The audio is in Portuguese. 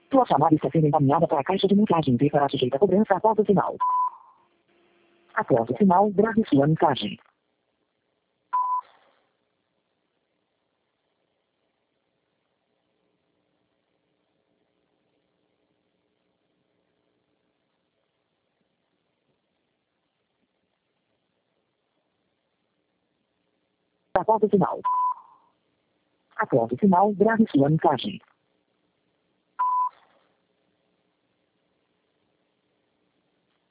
Sua chamada está sendo encaminhada para a caixa de mensagem e será sujeita a cobrança após o sinal. Após o sinal, grave sua mensagem. Após o sinal. Após o sinal, grave sua mensagem.